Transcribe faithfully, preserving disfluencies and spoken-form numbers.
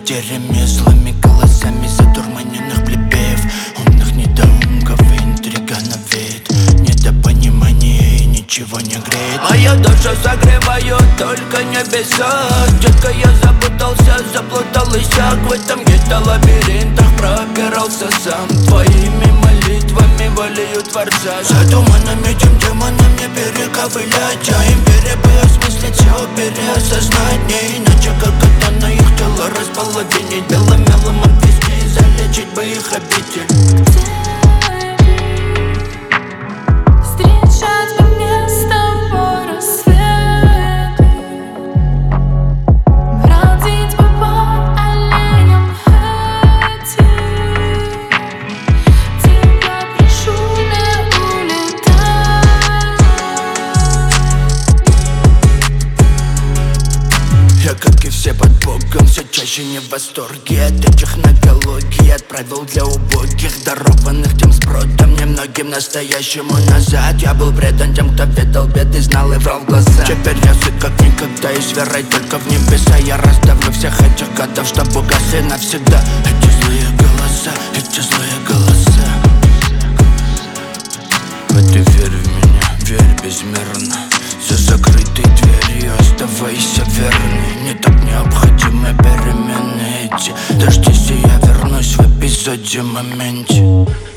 потерями, злыми голосами затурманенных плебеев, умных недоумков и интрига на вид, недопонимание и ничего не греет. Моя душа согревает только небеса. Детка, я запутался, заплутал иссяк. В этом гетто-лабиринтах пробирался сам. Твоими молитвами волею Творца. За туманами, тем демонам не перековылять, а империя бы осмыслить, все переосознать. Не иначе, как это на их тело располовинить, белым мелом обвести и залечить бы их обитель. Я, как и все под Богом, все чаще не в восторге от этих технологий. Отправил для убогих, дарованных тем сбродом, немногим настоящему назад. Я был предан тем, кто ведал беды, знал и врал в глаза. Теперь я сыт как никогда и с верой только в небеса. Я расставлю всех этих гадов, чтоб угасли навсегда. Эти злые голоса, эти злые голоса. А ты верь в меня, верь безмерно. За закрытой дверью оставайся верной. Не так необходимы перемены эти. Дождись, и я вернусь в эпизоде моменте.